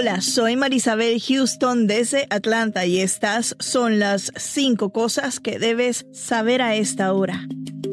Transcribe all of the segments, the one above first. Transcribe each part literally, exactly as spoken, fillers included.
Hola, soy Marisabel Houston desde Atlanta y estas son las cinco cosas que debes saber a esta hora.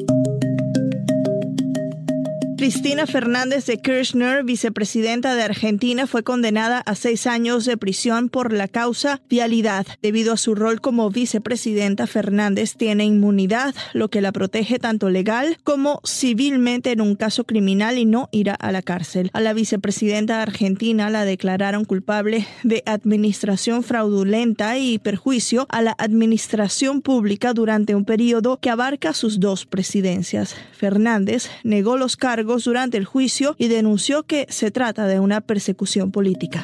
Cristina Fernández de Kirchner, vicepresidenta de Argentina, fue condenada a seis años de prisión por la causa vialidad. Debido a su rol como vicepresidenta, Fernández tiene inmunidad, lo que la protege tanto legal como civilmente en un caso criminal y no irá a la cárcel. A la vicepresidenta argentina la declararon culpable de administración fraudulenta y perjuicio a la administración pública durante un periodo que abarca sus dos presidencias. Fernández negó los cargos durante el juicio y denunció que se trata de una persecución política.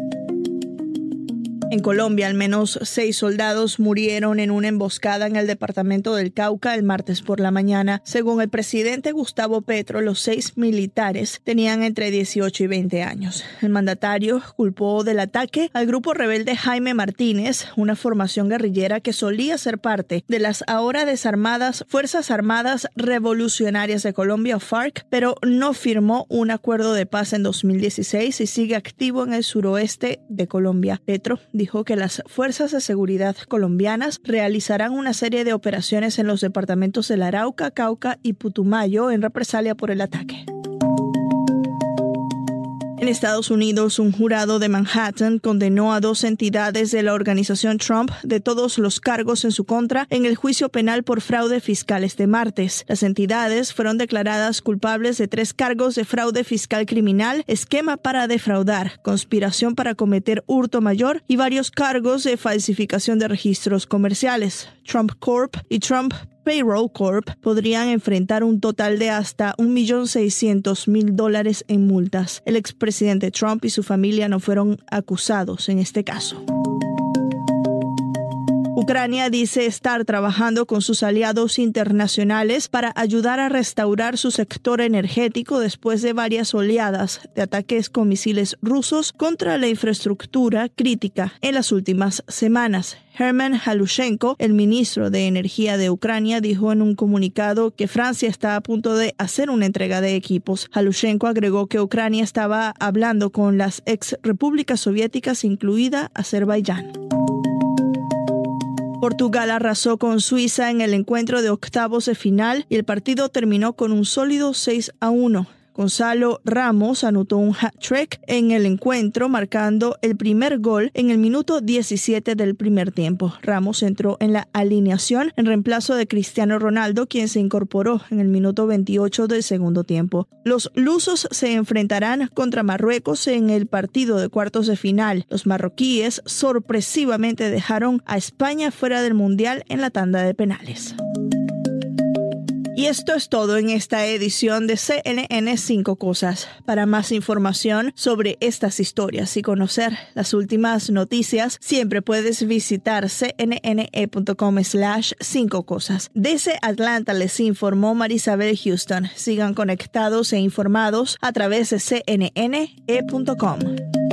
En Colombia, al menos seis soldados murieron en una emboscada en el departamento del Cauca el martes por la mañana. Según el presidente Gustavo Petro, los seis militares tenían entre dieciocho y veinte años. El mandatario culpó del ataque al grupo rebelde Jaime Martínez, una formación guerrillera que solía ser parte de las ahora desarmadas Fuerzas Armadas Revolucionarias de Colombia, o FARC, pero no firmó un acuerdo de paz en dos mil dieciséis y sigue activo en el suroeste de Colombia. Petro dijo que las fuerzas de seguridad colombianas realizarán una serie de operaciones en los departamentos del Arauca, Cauca y Putumayo en represalia por el ataque. En Estados Unidos, un jurado de Manhattan condenó a dos entidades de la organización Trump de todos los cargos en su contra en el juicio penal por fraude fiscal este martes. Las entidades fueron declaradas culpables de tres cargos de fraude fiscal criminal, esquema para defraudar, conspiración para cometer hurto mayor y varios cargos de falsificación de registros comerciales. Trump Corp y Trump Payroll Corp podrían enfrentar un total de hasta un millón seiscientos mil dólares en multas. El expresidente Trump y su familia no fueron acusados en este caso. Ucrania dice estar trabajando con sus aliados internacionales para ayudar a restaurar su sector energético después de varias oleadas de ataques con misiles rusos contra la infraestructura crítica en las últimas semanas. Herman Halushenko, el ministro de Energía de Ucrania, dijo en un comunicado que Francia está a punto de hacer una entrega de equipos. Halushenko agregó que Ucrania estaba hablando con las ex repúblicas soviéticas, incluida Azerbaiyán. Portugal arrasó con Suiza en el encuentro de octavos de final y el partido terminó con un sólido seis a uno. Gonzalo Ramos anotó un hat-trick en el encuentro, marcando el primer gol en el minuto diecisiete del primer tiempo. Ramos entró en la alineación en reemplazo de Cristiano Ronaldo, quien se incorporó en el minuto veintiocho del segundo tiempo. Los lusos se enfrentarán contra Marruecos en el partido de cuartos de final. Los marroquíes sorpresivamente dejaron a España fuera del Mundial en la tanda de penales. Y esto es todo en esta edición de C N N cinco Cosas. Para más información sobre estas historias y conocer las últimas noticias, siempre puedes visitar cnne.com slash cinco cosas. Desde Atlanta les informó Marisabel Houston. Sigan conectados e informados a través de c n n e punto com.